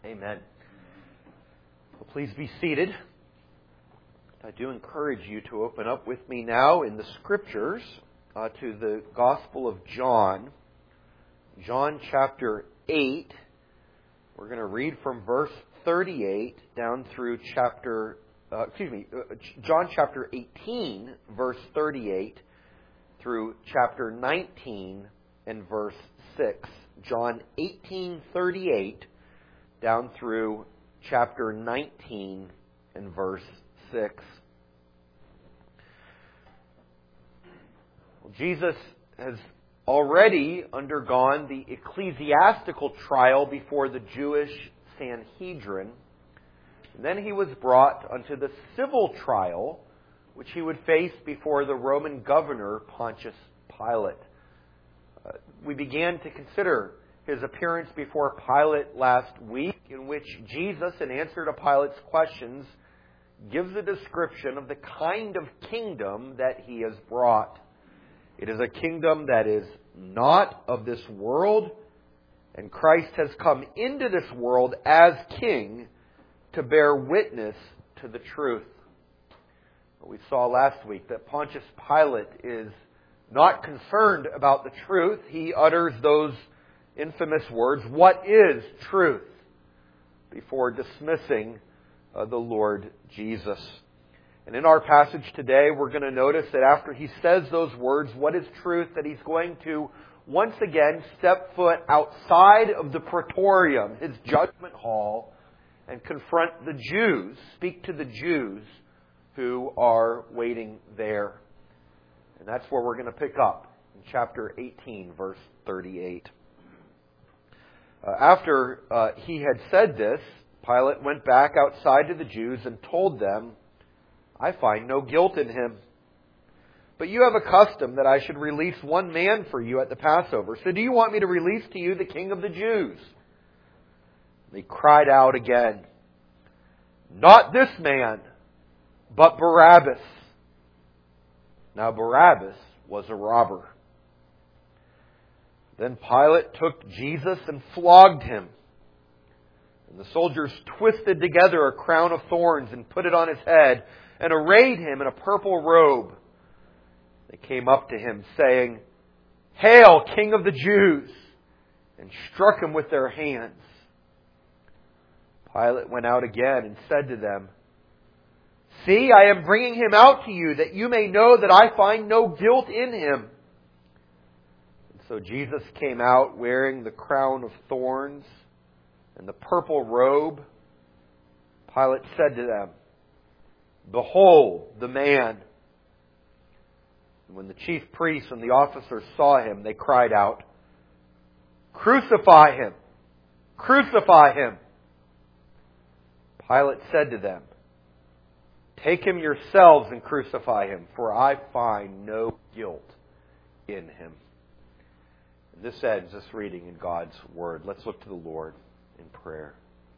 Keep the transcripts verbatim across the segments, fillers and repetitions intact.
Amen. Well, please be seated. I do encourage you to open up with me now in the Scriptures uh, to the Gospel of John. John chapter eight. We're going to read from verse thirty-eight down through chapter, uh, excuse me, uh, John chapter eighteen, verse thirty-eight through chapter nineteen and verse six. John eighteen thirty-eight down through chapter nineteen and verse six. Well, Jesus has already undergone the ecclesiastical trial before the Jewish Sanhedrin. And then he was brought unto the civil trial, which he would face before the Roman governor Pontius Pilate. Uh, we began to consider his appearance before Pilate last week, in which Jesus, in answer to Pilate's questions, gives a description of the kind of kingdom that he has brought. It is a kingdom that is not of this world, and Christ has come into this world as king to bear witness to the truth. We saw last week that Pontius Pilate is not concerned about the truth. He utters those infamous words, "What is truth?" before dismissing uh, the Lord Jesus. And in our passage today, we're going to notice that after he says those words, "What is truth?" that he's going to once again step foot outside of the praetorium, his judgment hall, and confront the Jews, speak to the Jews who are waiting there. And that's where we're going to pick up in chapter eighteen, verse thirty-eight. Uh, after uh, he had said this, Pilate went back outside to the Jews and told them, "I find no guilt in him. But you have a custom that I should release one man for you at the Passover. So do you want me to release to you the King of the Jews?" They cried out again, "Not this man, but Barabbas." Now Barabbas was a robber. Then Pilate took Jesus and flogged him. And the soldiers twisted together a crown of thorns and put it on his head and arrayed him in a purple robe. They came up to him saying, "Hail, King of the Jews!" and struck him with their hands. Pilate went out again and said to them, "See, I am bringing him out to you, that you may know that I find no guilt in him." And so Jesus came out wearing the crown of thorns and the purple robe. Pilate said to them, "Behold the man." And when the chief priests and the officers saw him, they cried out, "Crucify him! Crucify him!" Pilate said to them, "Take him yourselves and crucify him, for I find no guilt in him." And this ends this reading in God's Word. Let's look to the Lord in prayer.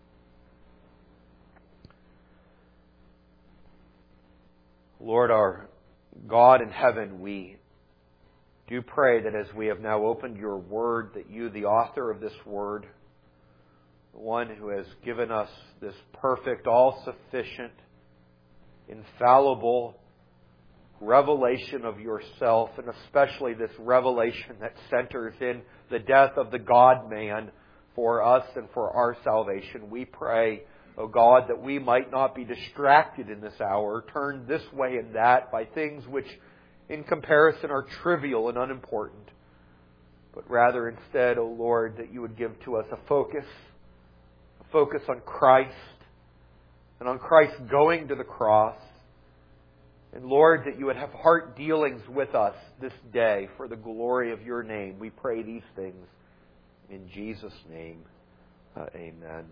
Lord, our God in heaven, we do pray that as we have now opened your Word, that you, the author of this Word, the one who has given us this perfect, all-sufficient, infallible revelation of yourself, and especially this revelation that centers in the death of the God-man for us and for our salvation, we pray, O God, that we might not be distracted in this hour, turned this way and that by things which in comparison are trivial and unimportant, but rather instead, O Lord, that you would give to us a focus, a focus on Christ, and on Christ going to the cross. And Lord, that you would have heart dealings with us this day for the glory of your name. We pray these things in Jesus' name. Uh, amen.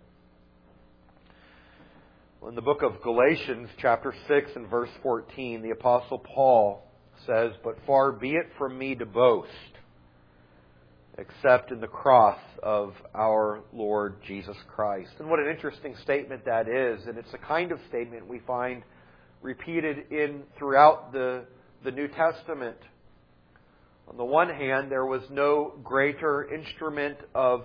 Well, in the book of Galatians, chapter six and verse fourteen, the Apostle Paul says, "But far be it from me to boast, except in the cross of our Lord Jesus Christ." And what an interesting statement that is. And it's a kind of statement we find repeated in throughout the, the New Testament. On the one hand, there was no greater instrument of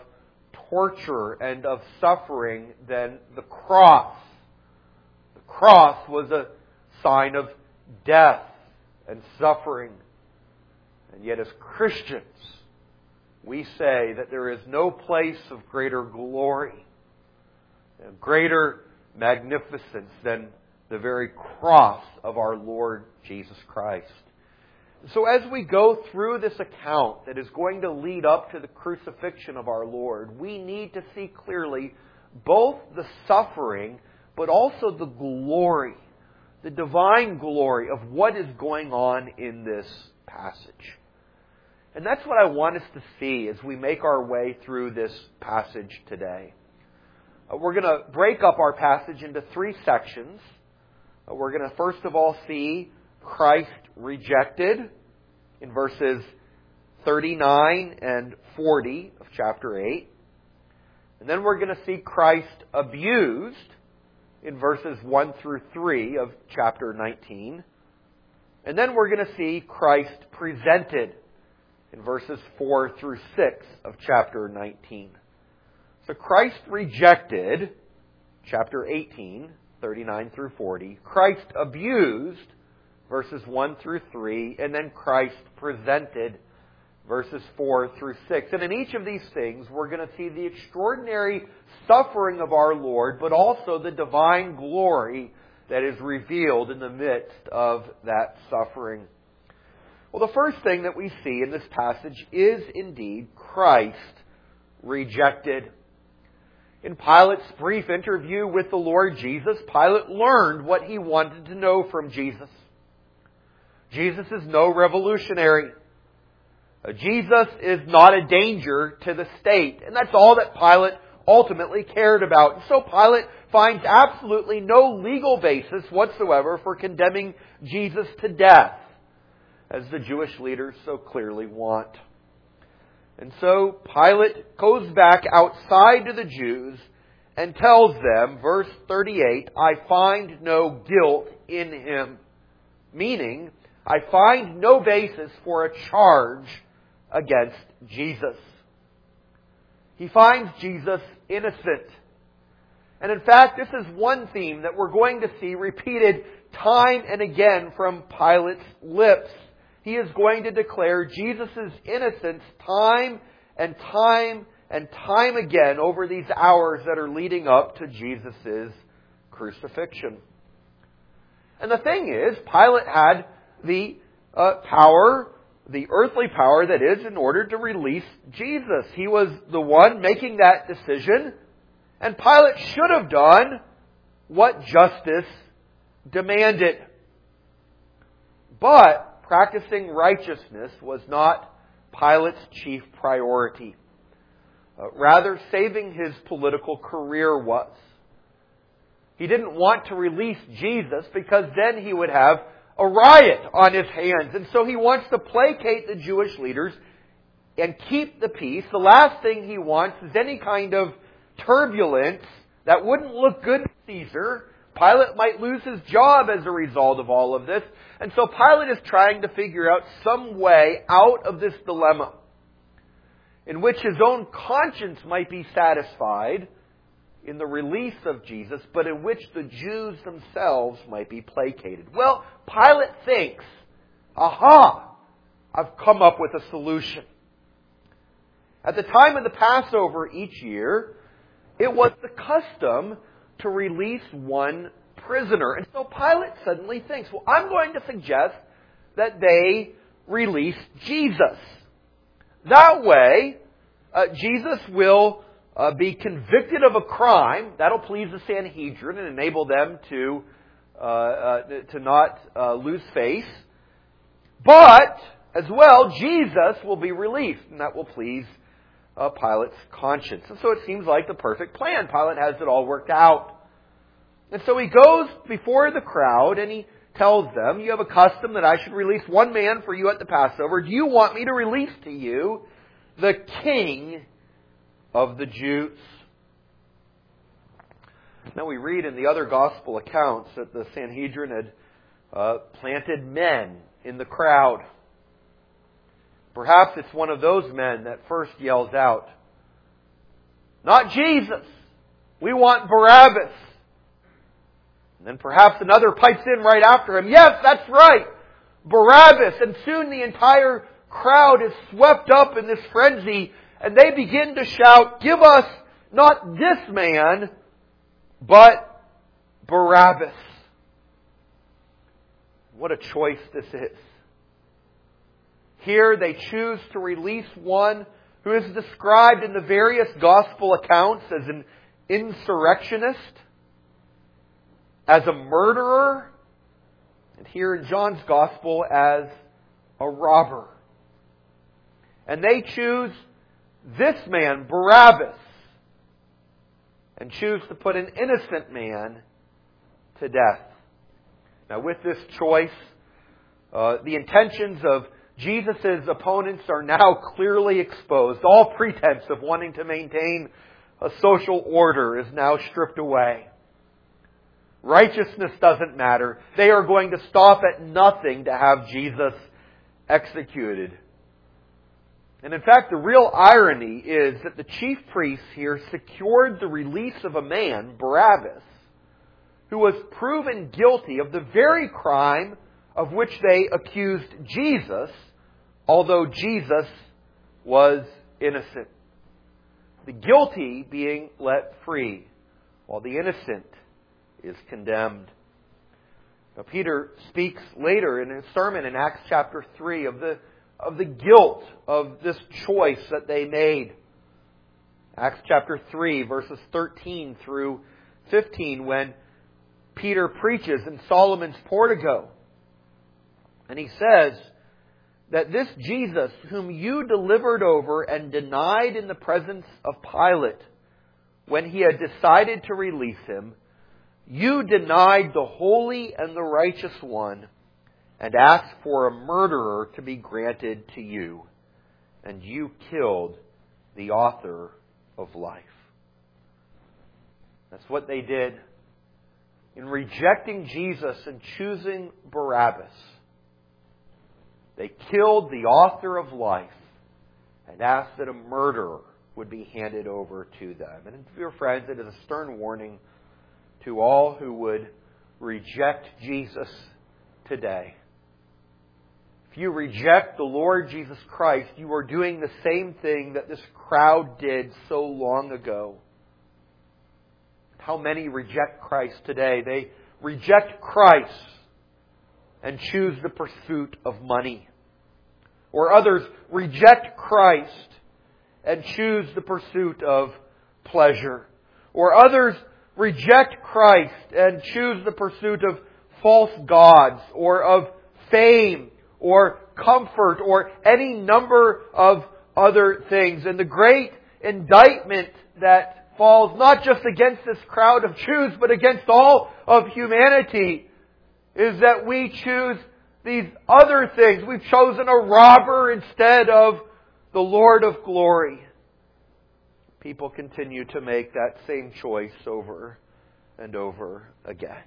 torture and of suffering than the cross. The cross was a sign of death and suffering. And yet as Christians, we say that there is no place of greater glory and greater magnificence than the very cross of our Lord Jesus Christ. So as we go through this account that is going to lead up to the crucifixion of our Lord, we need to see clearly both the suffering but also the glory, the divine glory of what is going on in this passage. And that's what I want us to see as we make our way through this passage today. Uh, we're going to break up our passage into three sections. Uh, we're going to first of all see Christ rejected in verses thirty-nine and forty of chapter eight. And then we're going to see Christ abused in verses one through three of chapter nineteen. And then we're going to see Christ presented in verses four through six of chapter nineteen. So Christ rejected, chapter eighteen, thirty-nine through forty. Christ abused, verses one through three. And then Christ presented, verses four through six. And in each of these things, we're going to see the extraordinary suffering of our Lord, but also the divine glory that is revealed in the midst of that suffering. Well, the first thing that we see in this passage is indeed Christ rejected. In Pilate's brief interview with the Lord Jesus, Pilate learned what he wanted to know from Jesus. Jesus is no revolutionary. Jesus is not a danger to the state. And that's all that Pilate ultimately cared about. And so Pilate finds absolutely no legal basis whatsoever for condemning Jesus to death, as the Jewish leaders so clearly want. And so Pilate goes back outside to the Jews and tells them, verse thirty-eight, I find no guilt in him. Meaning, I find no basis for a charge against Jesus. He finds Jesus innocent. And in fact, this is one theme that we're going to see repeated time and again from Pilate's lips. He is going to declare Jesus' innocence time and time and time again over these hours that are leading up to Jesus' crucifixion. And the thing is, Pilate had the uh, power, the earthly power that is, in order to release Jesus. He was the one making that decision, and Pilate should have done what justice demanded. But practicing righteousness was not Pilate's chief priority. Uh, rather, saving his political career was. He didn't want to release Jesus because then he would have a riot on his hands. And so he wants to placate the Jewish leaders and keep the peace. The last thing he wants is any kind of turbulence that wouldn't look good to Caesar. Pilate might lose his job as a result of all of this. And so Pilate is trying to figure out some way out of this dilemma in which his own conscience might be satisfied in the release of Jesus, but in which the Jews themselves might be placated. Well, Pilate thinks, aha, I've come up with a solution. At the time of the Passover each year, it was the custom to release one prisoner. And so Pilate suddenly thinks, well, I'm going to suggest that they release Jesus. That way, uh, Jesus will uh, be convicted of a crime. That'll please the Sanhedrin and enable them to uh, uh, to not uh, lose face. But, as well, Jesus will be released, and that will please uh, Pilate's conscience. And so it seems like the perfect plan. Pilate has it all worked out. And so he goes before the crowd and he tells them, you have a custom that I should release one man for you at the Passover. Do you want me to release to you the King of the Jews? Now we read in the other gospel accounts that the Sanhedrin had uh, planted men in the crowd. Perhaps it's one of those men that first yells out, Not Jesus. We want Barabbas. And then perhaps another pipes in right after him. Yes, that's right. Barabbas. And soon the entire crowd is swept up in this frenzy, and they begin to shout, give us not this man, but Barabbas. What a choice this is. Here they choose to release one who is described in the various gospel accounts as an insurrectionist, as a murderer, and here in John's gospel as a robber. And they choose this man, Barabbas, and choose to put an innocent man to death. Now with this choice, uh, the intentions of Jesus' opponents are now clearly exposed. All pretense of wanting to maintain a social order is now stripped away. Righteousness doesn't matter. They are going to stop at nothing to have Jesus executed. And in fact, the real irony is that the chief priests here secured the release of a man, Barabbas, who was proven guilty of the very crime of which they accused Jesus, although Jesus was innocent. The guilty being let free, while the innocent is condemned. Now, Peter speaks later in his sermon in Acts chapter three of the, of the guilt of this choice that they made. Acts chapter three, verses thirteen through fifteen, when Peter preaches in Solomon's portico. And he says that this Jesus, whom you delivered over and denied in the presence of Pilate, when he had decided to release him, you denied the holy and the righteous one and asked for a murderer to be granted to you. And you killed the author of life. That's what they did. In rejecting Jesus and choosing Barabbas, they killed the author of life and asked that a murderer would be handed over to them. And dear friends, it is a stern warning to all who would reject Jesus today. If you reject the Lord Jesus Christ, you are doing the same thing that this crowd did so long ago. How many reject Christ today? They reject Christ and choose the pursuit of money. Or others reject Christ and choose the pursuit of pleasure. Or others reject Christ and choose the pursuit of false gods or of fame or comfort or any number of other things. And the great indictment that falls not just against this crowd of Jews, but against all of humanity, is that we choose these other things. We've chosen a robber instead of the Lord of glory. People continue to make that same choice over and over again.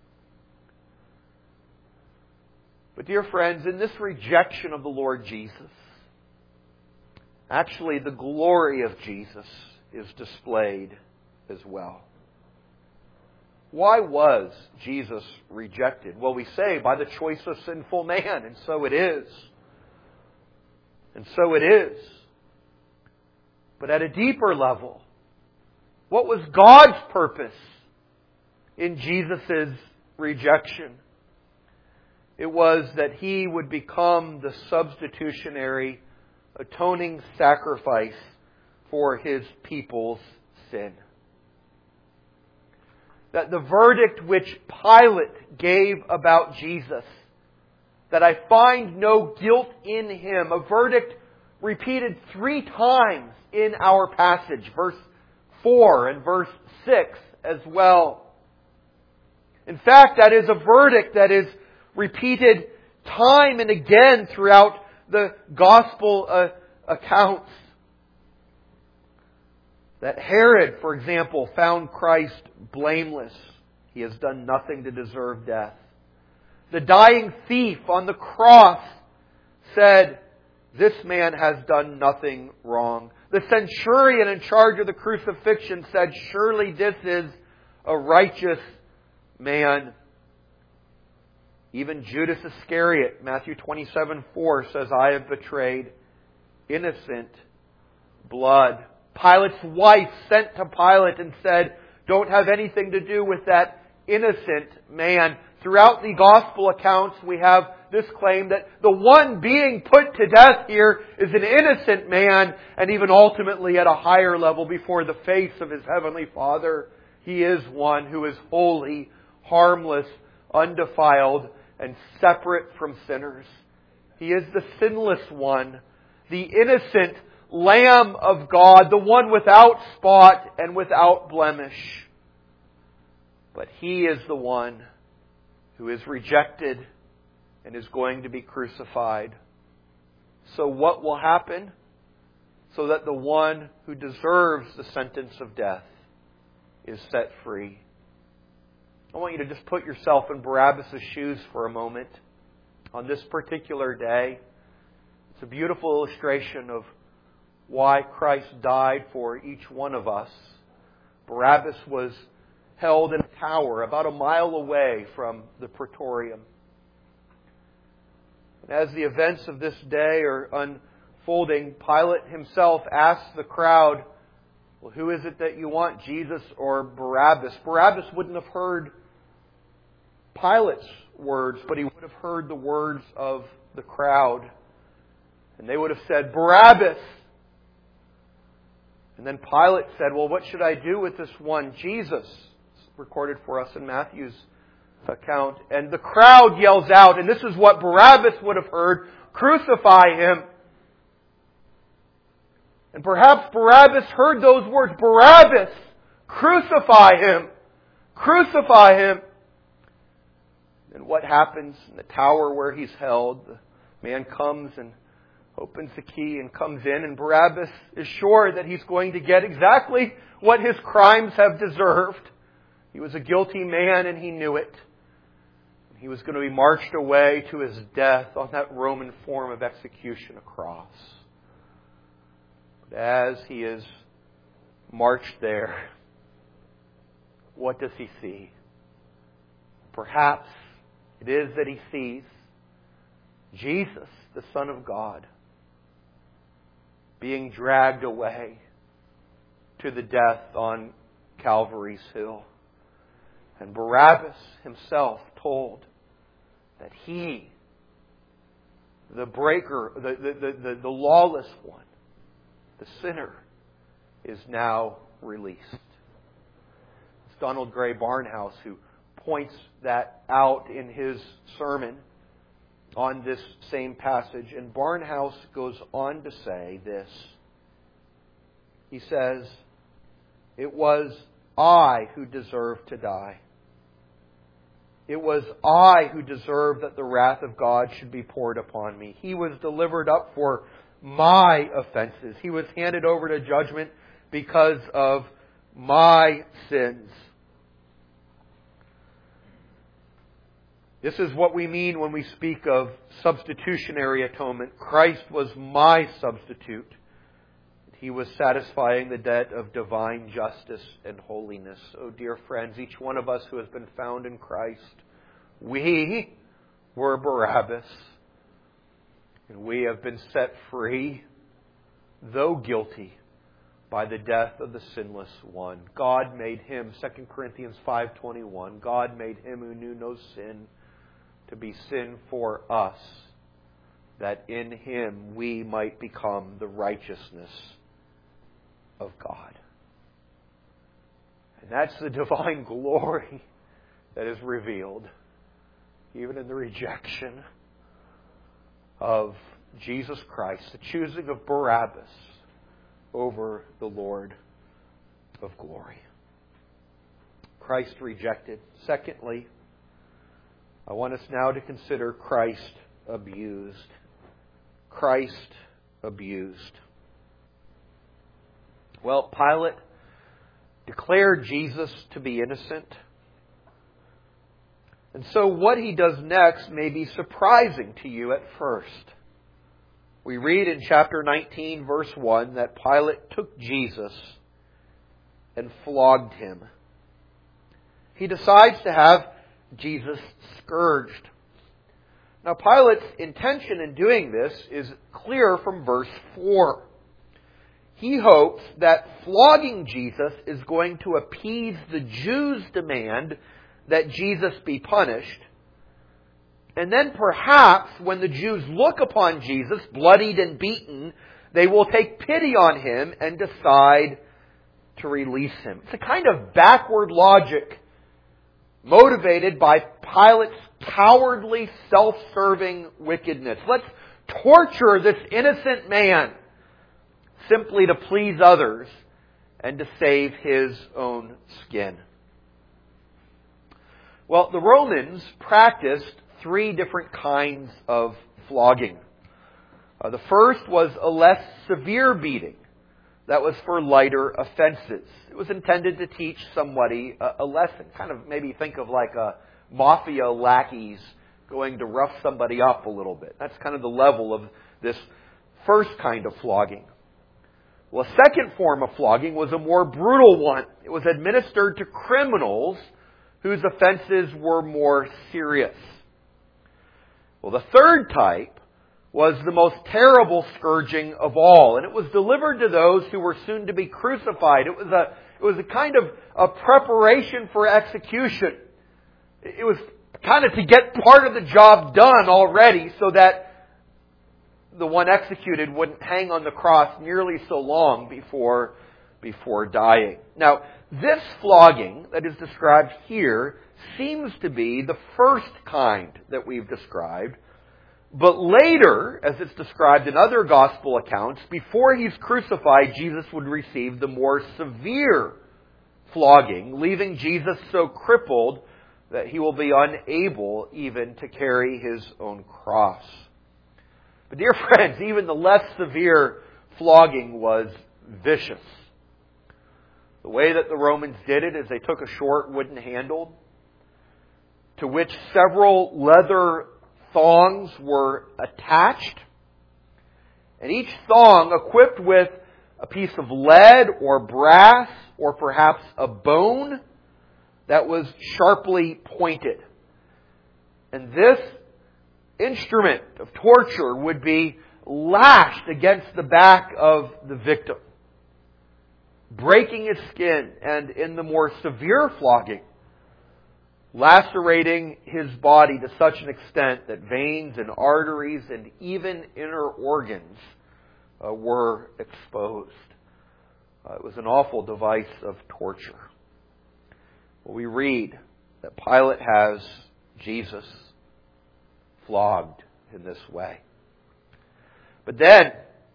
But dear friends, in this rejection of the Lord Jesus, actually the glory of Jesus is displayed as well. Why was Jesus rejected? Well, we say by the choice of sinful man, and so it is. And so it is. But at a deeper level, what was God's purpose in Jesus' rejection? It was that He would become the substitutionary, atoning sacrifice for His people's sin. That the verdict which Pilate gave about Jesus, that I find no guilt in Him, a verdict repeated three times in our passage, verse four and verse six as well. In fact, that is a verdict that is repeated time and again throughout the gospel uh, accounts. That Herod, for example, found Christ blameless. He has done nothing to deserve death. The dying thief on the cross said, this man has done nothing wrong. The centurion in charge of the crucifixion said, "Surely this is a righteous man." Even Judas Iscariot, Matthew twenty-seven four, says, "I have betrayed innocent blood." Pilate's wife sent to Pilate and said, "Don't have anything to do with that innocent man." Throughout the gospel accounts, we have this claim that the one being put to death here is an innocent man, and even ultimately at a higher level before the face of His Heavenly Father, He is one who is holy, harmless, undefiled, and separate from sinners. He is the sinless one, the innocent Lamb of God, the one without spot and without blemish. But He is the one who is rejected and is going to be crucified. So what will happen? So that the one who deserves the sentence of death is set free. I want you to just put yourself in Barabbas' shoes for a moment on this particular day. It's a beautiful illustration of why Christ died for each one of us. Barabbas was held in a tower about a mile away from the Praetorium. And as the events of this day are unfolding, Pilate himself asks the crowd, "Well, who is it that you want, Jesus or Barabbas?" Barabbas wouldn't have heard Pilate's words, but he would have heard the words of the crowd. And they would have said, "Barabbas!" And then Pilate said, "Well, what should I do with this one, Jesus?" It's recorded for us in Matthew's account. And the crowd yells out, and this is what Barabbas would have heard, "Crucify him." And perhaps Barabbas heard those words, "Barabbas, crucify him, crucify him." And what happens in the tower where he's held? The man comes and opens the key and comes in, and Barabbas is sure that he's going to get exactly what his crimes have deserved. He was a guilty man and he knew it. He was going to be marched away to his death on that Roman form of execution, a cross. But as he is marched there, what does he see? Perhaps it is that he sees Jesus, the Son of God, being dragged away to the death on Calvary's hill. And Barabbas himself told that he, the breaker, the, the, the, the lawless one, the sinner, is now released. It's Donald Gray Barnhouse who points that out in his sermon on this same passage. And Barnhouse goes on to say this. He says, "It was I who deserved to die. It was I who deserved that the wrath of God should be poured upon me. He was delivered up for my offenses. He was handed over to judgment because of my sins." This is what we mean when we speak of substitutionary atonement. Christ was my substitute. He was satisfying the debt of divine justice and holiness. Oh, dear friends, each one of us who has been found in Christ, we were Barabbas. And we have been set free, though guilty, by the death of the sinless one. God made Him, Second Corinthians five twenty-one, God made Him who knew no sin to be sin for us, that in Him we might become the righteousness of God. And that's the divine glory that is revealed even in the rejection of Jesus Christ, the choosing of Barabbas over the Lord of glory. Christ rejected. Secondly, I want us now to consider Christ abused. Christ abused. Well, Pilate declared Jesus to be innocent. And so what he does next may be surprising to you at first. We read in chapter nineteen, verse one, that Pilate took Jesus and flogged him. He decides to have Jesus scourged. Now, Pilate's intention in doing this is clear from verse four. He hopes that flogging Jesus is going to appease the Jews' demand that Jesus be punished. And then perhaps when the Jews look upon Jesus, bloodied and beaten, they will take pity on him and decide to release him. It's a kind of backward logic motivated by Pilate's cowardly, self-serving wickedness. Let's torture this innocent man simply to please others and to save his own skin. Well, the Romans practiced three different kinds of flogging. Uh, the first was a less severe beating. That was for lighter offenses. It was intended to teach somebody a, a lesson. Kind of maybe think of like a mafia lackeys going to rough somebody up a little bit. That's kind of the level of this first kind of flogging. Well, a second form of flogging was a more brutal one. It was administered to criminals whose offenses were more serious. Well, the third type was the most terrible scourging of all, and it was delivered to those who were soon to be crucified. It was a, it was a kind of a preparation for execution. It was kind of to get part of the job done already so that the one executed wouldn't hang on the cross nearly so long before, before dying. Now, this flogging that is described here seems to be the first kind that we've described. But later, as it's described in other gospel accounts, before he's crucified, Jesus would receive the more severe flogging, leaving Jesus so crippled that he will be unable even to carry his own cross. But dear friends, even the less severe flogging was vicious. The way that the Romans did it is they took a short wooden handle to which several leather thongs were attached, and each thong equipped with a piece of lead or brass or perhaps a bone that was sharply pointed. And this instrument of torture would be lashed against the back of the victim, breaking his skin, and in the more severe flogging, lacerating his body to such an extent that veins and arteries and even inner organs uh, were exposed. Uh, it was an awful device of torture. Well, we read that Pilate has Jesus flogged in this way. But then,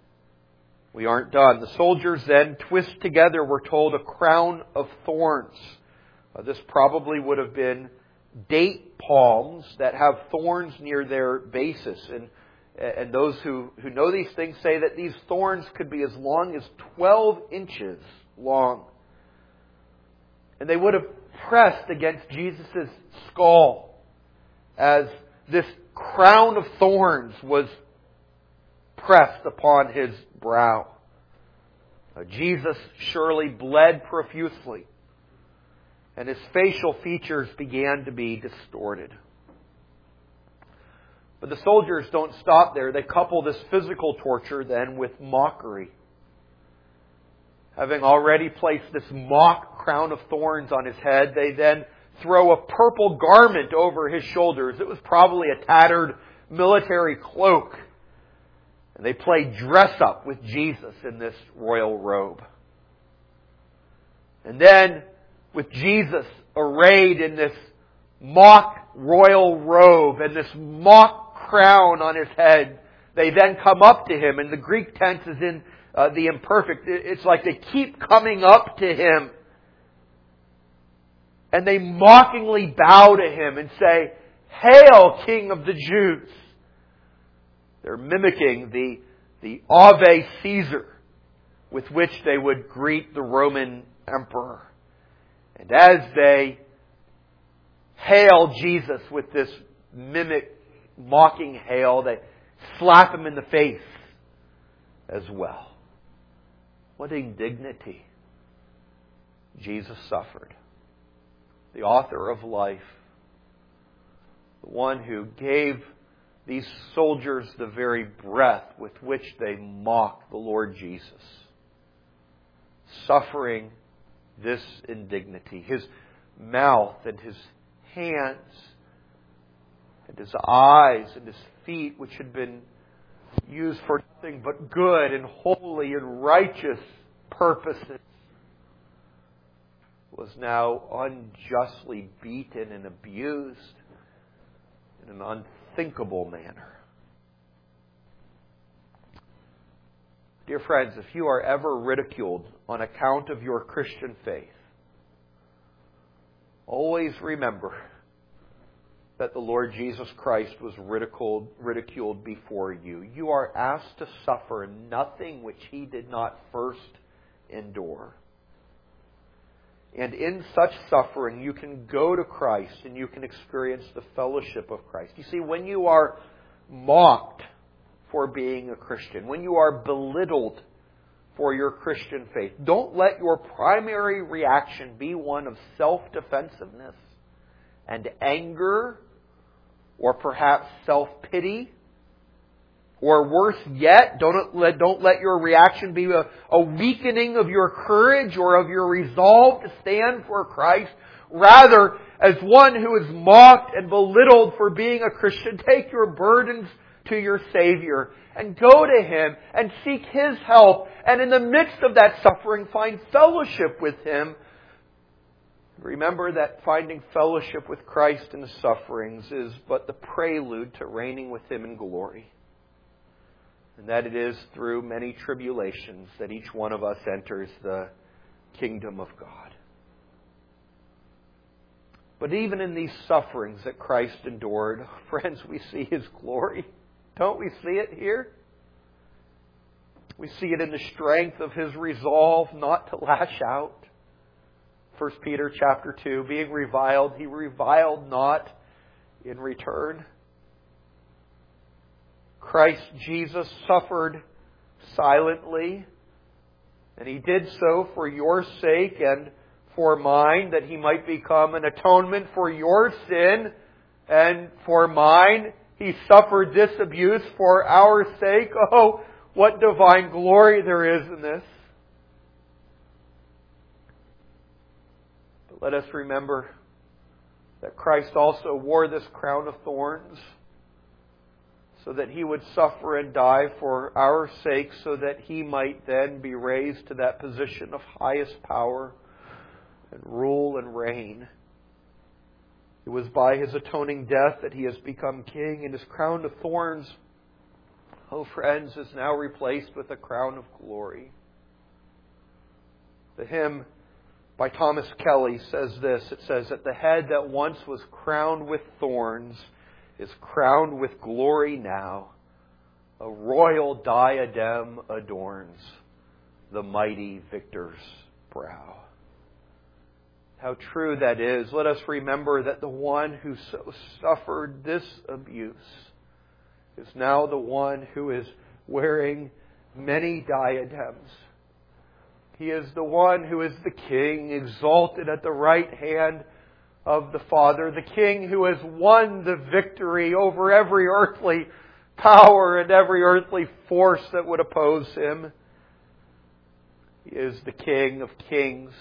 we aren't done. The soldiers then twist together, we're told, a crown of thorns. Uh, this probably would have been date palms that have thorns near their bases. And, and those who, who know these things say that these thorns could be as long as twelve inches long. And they would have pressed against Jesus' skull as this crown of thorns was pressed upon his brow. Uh, Jesus surely bled profusely, and his facial features began to be distorted. But the soldiers don't stop there. They couple this physical torture then with mockery. Having already placed this mock crown of thorns on his head, they then throw a purple garment over his shoulders. It was probably a tattered military cloak. And they play dress up with Jesus in this royal robe. And then, with Jesus arrayed in this mock royal robe and this mock crown on his head, they then come up to him. And the Greek tense is in uh, the imperfect. It's like they keep coming up to him. And they mockingly bow to him and say, "Hail, King of the Jews!" They're mimicking the, the Ave Caesar with which they would greet the Roman emperor. And as they hail Jesus with this mimic, mocking hail, they slap him in the face as well. What indignity Jesus suffered. The author of life, the one who gave these soldiers the very breath with which they mocked the Lord Jesus, suffering this indignity. His mouth and His hands and His eyes and His feet, which had been used for nothing but good and holy and righteous purposes, was now unjustly beaten and abused in an unthinkable manner. Dear friends, if you are ever ridiculed on account of your Christian faith, always remember that the Lord Jesus Christ was ridiculed, ridiculed before you. You are asked to suffer nothing which He did not first endure. And in such suffering, you can go to Christ and you can experience the fellowship of Christ. You see, when you are mocked for being a Christian, when you are belittled for your Christian faith, don't let your primary reaction be one of self-defensiveness and anger, or perhaps self-pity. Or worse yet, don't let, don't let your reaction be a, a weakening of your courage or of your resolve to stand for Christ. Rather, as one who is mocked and belittled for being a Christian, take your burdens to your Savior and go to Him and seek His help. And in the midst of that suffering, find fellowship with Him. Remember that finding fellowship with Christ in the sufferings is but the prelude to reigning with Him in glory. And that it is through many tribulations that each one of us enters the kingdom of God. But even in these sufferings that Christ endured, friends, we see His glory. Don't we see it here? We see it in the strength of His resolve not to lash out. First Peter chapter two, being reviled, He reviled not in return. Christ Jesus suffered silently, and He did so for your sake and for mine, that He might become an atonement for your sin and for mine. He suffered this abuse for our sake. Oh, what divine glory there is in this. But let us remember that Christ also wore this crown of thorns, so that He would suffer and die for our sake, so that He might then be raised to that position of highest power and rule and reign. It was by His atoning death that He has become King, and His crown of thorns, oh friends, is now replaced with a crown of glory. The hymn by Thomas Kelly says this. It says that the head that once was crowned with thorns is crowned with glory now. A royal diadem adorns the mighty victor's brow. How true that is. Let us remember that the one who so suffered this abuse is now the one who is wearing many diadems. He is the one who is the King, exalted at the right hand of the Father, the King who has won the victory over every earthly power and every earthly force that would oppose Him. He is the King of kings,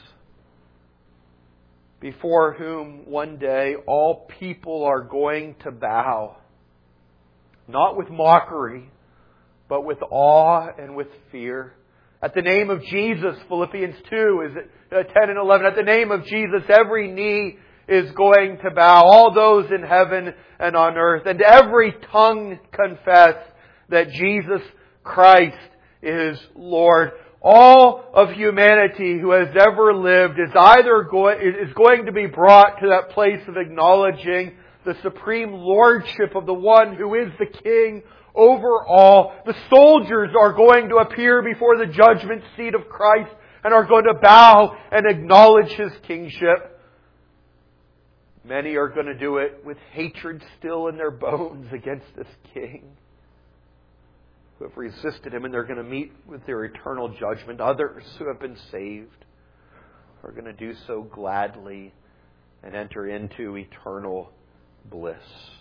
before whom one day all people are going to bow, not with mockery, but with awe and with fear. At the name of Jesus, Philippians two is ten and eleven, at the name of Jesus every knee is going to bow, all those in heaven and on earth, and every tongue confess that Jesus Christ is Lord. All of humanity who has ever lived is either going, is going to be brought to that place of acknowledging the supreme lordship of the one who is the King over all. The soldiers are going to appear before the judgment seat of Christ and are going to bow and acknowledge His kingship. Many are going to do it with hatred still in their bones against this King. who have resisted Him, and they're going to meet with their eternal judgment. Others who have been saved are going to do so gladly and enter into eternal bliss.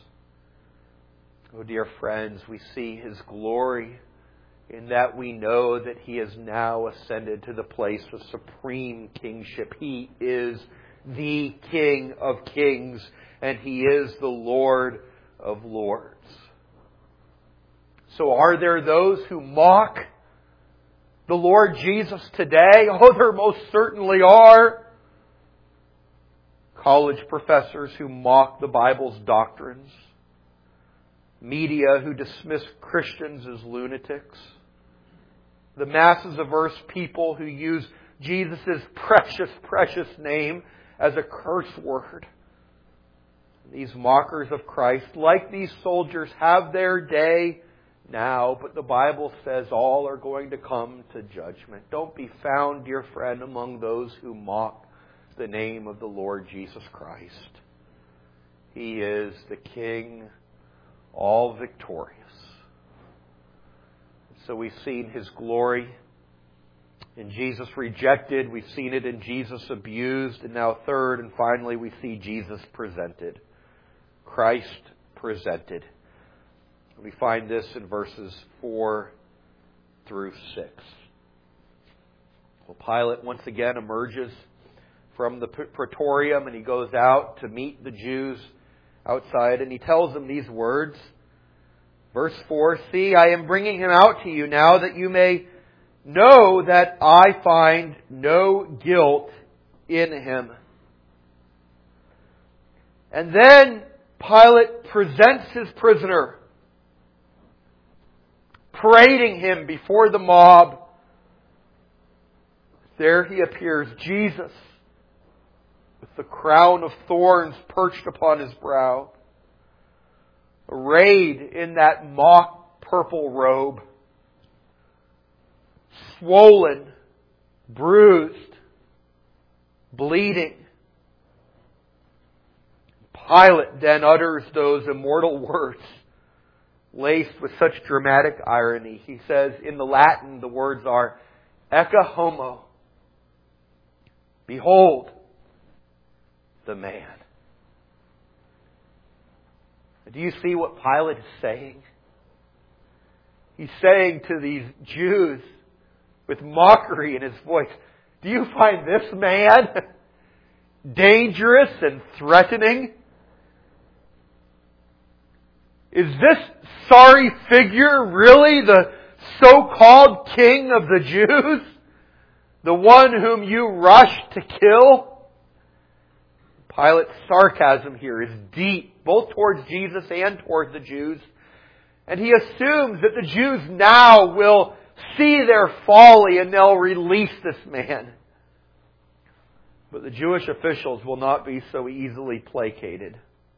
Oh, dear friends, we see His glory in that we know that He has now ascended to the place of supreme kingship. He is the King of kings, and He is the Lord of lords. So are there those who mock the Lord Jesus today? Oh, there most certainly are. College professors who mock the Bible's doctrines. Media who dismiss Christians as lunatics. The masses averse people who use Jesus' precious, precious name as a curse word. These mockers of Christ, like these soldiers, have their day now, but the Bible says all are going to come to judgment. Don't be found, dear friend, among those who mock the name of the Lord Jesus Christ. He is the King, all victorious. So we've seen His glory in Jesus rejected. We've seen it in Jesus abused. And now third and finally we see Jesus presented. Christ presented. We find this in verses four through six. Well, Pilate once again emerges from the praetorium and he goes out to meet the Jews outside, and he tells them these words. Verse four, "See, I am bringing him out to you now that you may know that I find no guilt in him." And then Pilate presents his prisoner, parading him before the mob. There he appears, Jesus, with the crown of thorns perched upon his brow, arrayed in that mock purple robe, swollen, bruised, bleeding. Pilate then utters those immortal words, laced with such dramatic irony. He says, in the Latin, the words are, "Ecce homo." Behold, the man. Do you see what Pilate is saying? He's saying to these Jews with mockery in his voice, do you find this man dangerous and threatening? Is this sorry figure really the so-called king of the Jews? The one whom you rushed to kill? Pilate's sarcasm here is deep, both towards Jesus and towards the Jews. And he assumes that the Jews now will see their folly and they'll release this man. But the Jewish officials will not be so easily placated.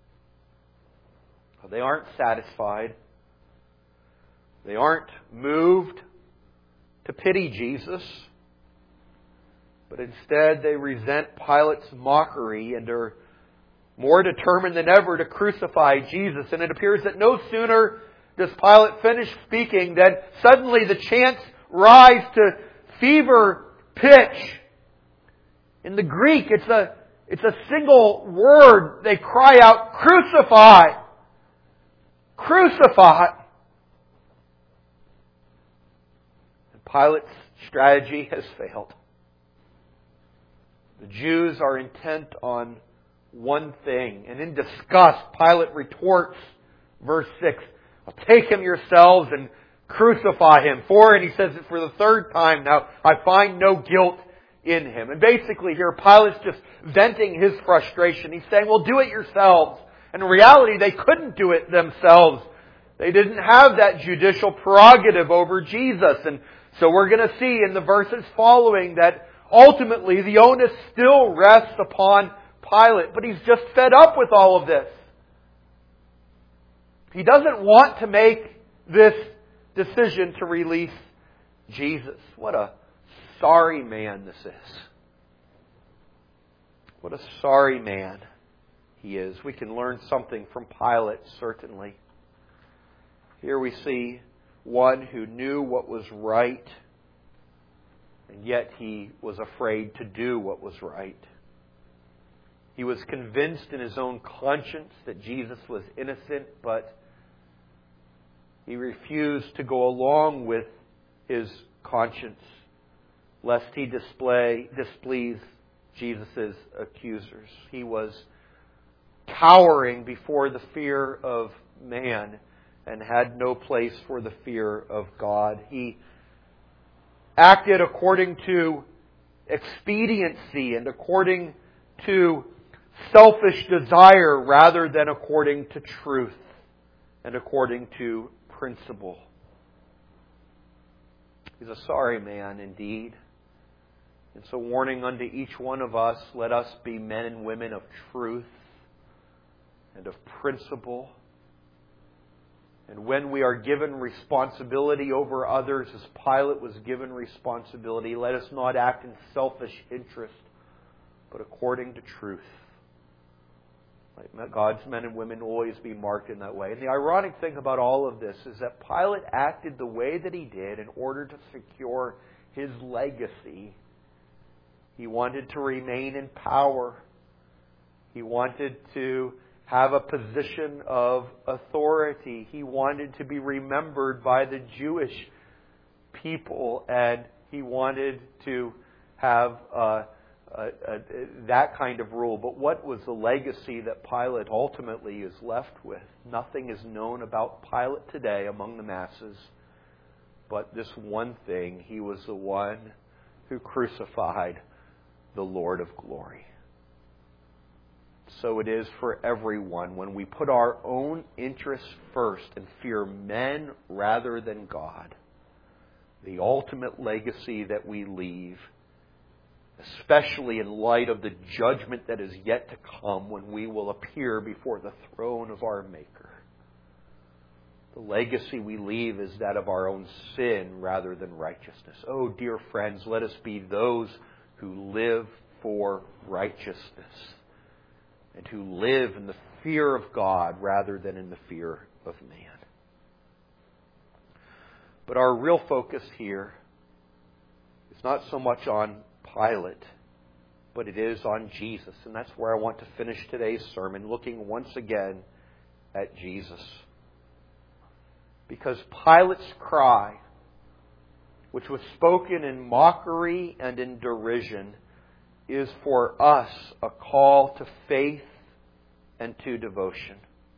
They aren't satisfied. They aren't moved to pity Jesus. But instead they resent Pilate's mockery and are more determined than ever to crucify Jesus. And it appears that no sooner does Pilate finish speaking than suddenly the chants rise to fever pitch. In the Greek, it's a, it's a single word. They cry out, "Crucify! Crucify!" And Pilate's strategy has failed. The Jews are intent on one thing. And in disgust, Pilate retorts, verse six, "I'll take him yourselves and crucify him." For, and he says it for the third time now, "I find no guilt in him." And basically here, Pilate's just venting his frustration. He's saying, well, do it yourselves. And in reality, they couldn't do it themselves. They didn't have that judicial prerogative over Jesus. And so we're going to see in the verses following that ultimately the onus still rests upon Pilate. But he's just fed up with all of this. He doesn't want to make this decision to release Jesus. What a sorry man this is. What a sorry man he is. We can learn something from Pilate, certainly. Here we see one who knew what was right, and yet he was afraid to do what was right. He was convinced in his own conscience that Jesus was innocent, but he refused to go along with his conscience, lest he display, displease Jesus' accusers. He was cowering before the fear of man and had no place for the fear of God. He acted according to expediency and according to selfish desire rather than according to truth and according to principle. He's a sorry man indeed. And so, warning unto each one of us, let us be men and women of truth and of principle. And when we are given responsibility over others, as Pilate was given responsibility, let us not act in selfish interest, but according to truth. Like God's men and women will always be marked in that way. And the ironic thing about all of this is that Pilate acted the way that he did in order to secure his legacy. He wanted to remain in power. He wanted to have a position of authority. He wanted to be remembered by the Jewish people, and he wanted to have uh, uh, uh, that kind of rule. But what was the legacy that Pilate ultimately is left with? Nothing is known about Pilate today among the masses, but this one thing: he was the one who crucified the Lord of glory. So it is for everyone. When we put our own interests first and fear men rather than God, the ultimate legacy that we leave, especially in light of the judgment that is yet to come when we will appear before the throne of our Maker, the legacy we leave is that of our own sin rather than righteousness. Oh, dear friends, let us be those who live for righteousness and who live in the fear of God rather than in the fear of man. But our real focus here is not so much on Pilate, but it is on Jesus. And that's where I want to finish today's sermon, looking once again at Jesus. Because Pilate's cry, which was spoken in mockery and in derision, is for us a call to faith and to devotion.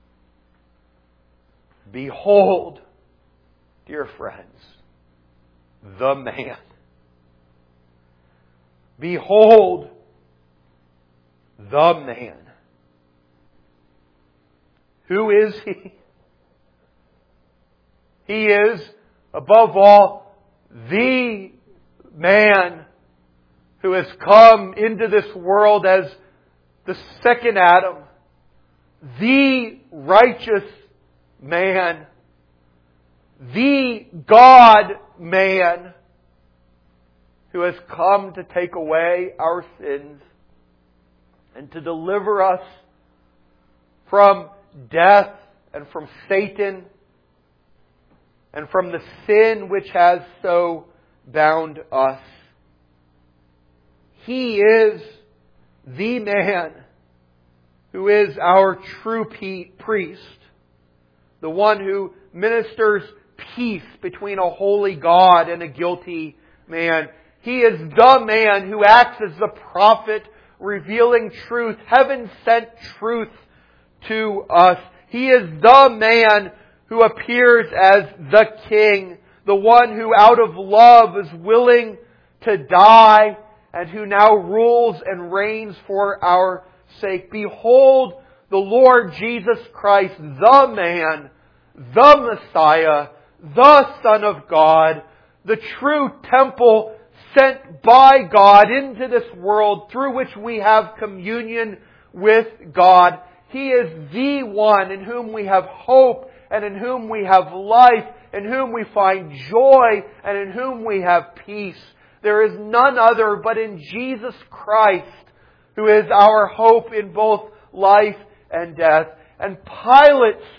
Behold, dear friends, the man. Behold, the man. Who is he? He is, above all, the man who has come into this world as the second Adam, the righteous man, the God-man who has come to take away our sins and to deliver us from death and from Satan and from the sin which has so bound us. He is the man who is our true priest, the one who ministers peace between a holy God and a guilty man. He is the man who acts as the prophet, revealing truth, heaven-sent truth to us. He is the man who appears as the King, the one who out of love is willing to die and who now rules and reigns for our sake. Behold the Lord Jesus Christ, the man, the Messiah, the Son of God, the true temple sent by God into this world through which we have communion with God. He is the one in whom we have hope and in whom we have life, in whom we find joy and in whom we have peace. There is none other but in Jesus Christ, who is our hope in both life and death. And Pilate's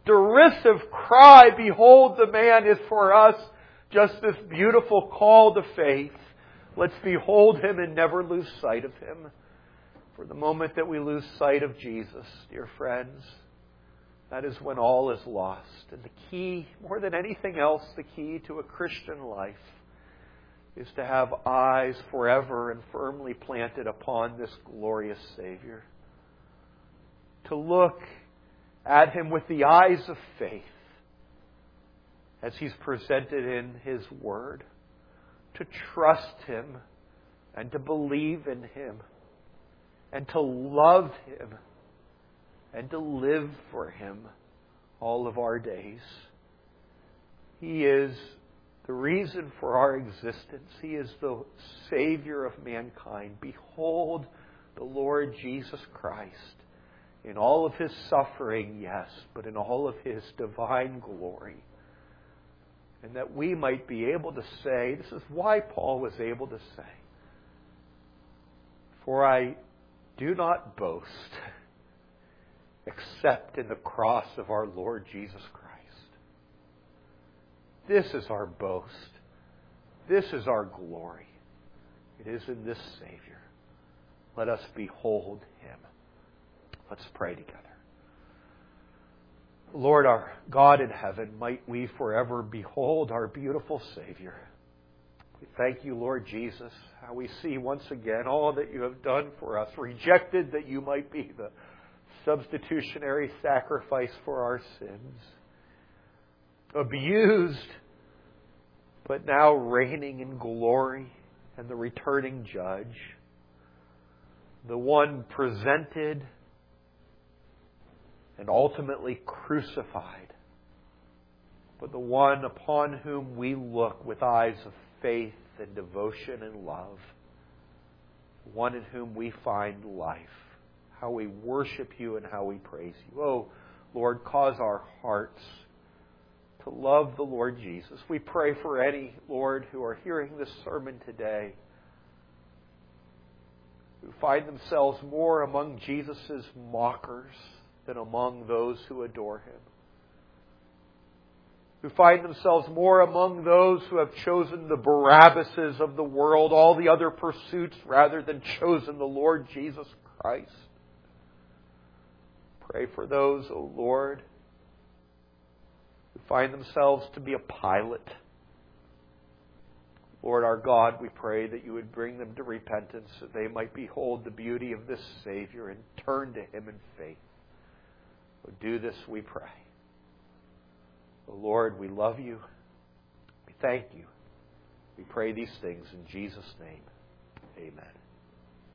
derisive cry, "Behold, the man," is for us just this beautiful call to faith. Let's behold Him and never lose sight of Him. For the moment that we lose sight of Jesus, dear friends, that is when all is lost. And the key, more than anything else, the key to a Christian life is to have eyes forever and firmly planted upon this glorious Savior. To look at Him with the eyes of faith as He's presented in His Word. To trust Him and to believe in Him and to love Him and to live for Him all of our days. He is the reason for our existence. He is the Savior of mankind. Behold the Lord Jesus Christ in all of His suffering, yes, but in all of His divine glory. And that we might be able to say, this is why Paul was able to say, "For I do not boast except in the cross of our Lord Jesus Christ." This is our boast. This is our glory. It is in this Savior. Let us behold Him. Let's pray together. Lord, our God in heaven, might we forever behold our beautiful Savior. We thank You, Lord Jesus, how we see once again all that You have done for us, rejected that You might be the substitutionary sacrifice for our sins, abused, but now reigning in glory and the returning Judge, the one presented and ultimately crucified, but the one upon whom we look with eyes of faith and devotion and love, one in whom we find life. How we worship You and how we praise You. Oh, Lord, cause our hearts to love the Lord Jesus. We pray for any, Lord, who are hearing this sermon today, who find themselves more among Jesus' mockers than among those who adore Him. Who find themselves more among those who have chosen the Barabbases of the world, all the other pursuits, rather than chosen the Lord Jesus Christ. Pray for those, O Lord, who find themselves to be a Pilate. Lord our God, we pray that You would bring them to repentance, that they might behold the beauty of this Savior and turn to Him in faith. So do this, we pray. O Lord, we love You. We thank You. We pray these things in Jesus' name. Amen.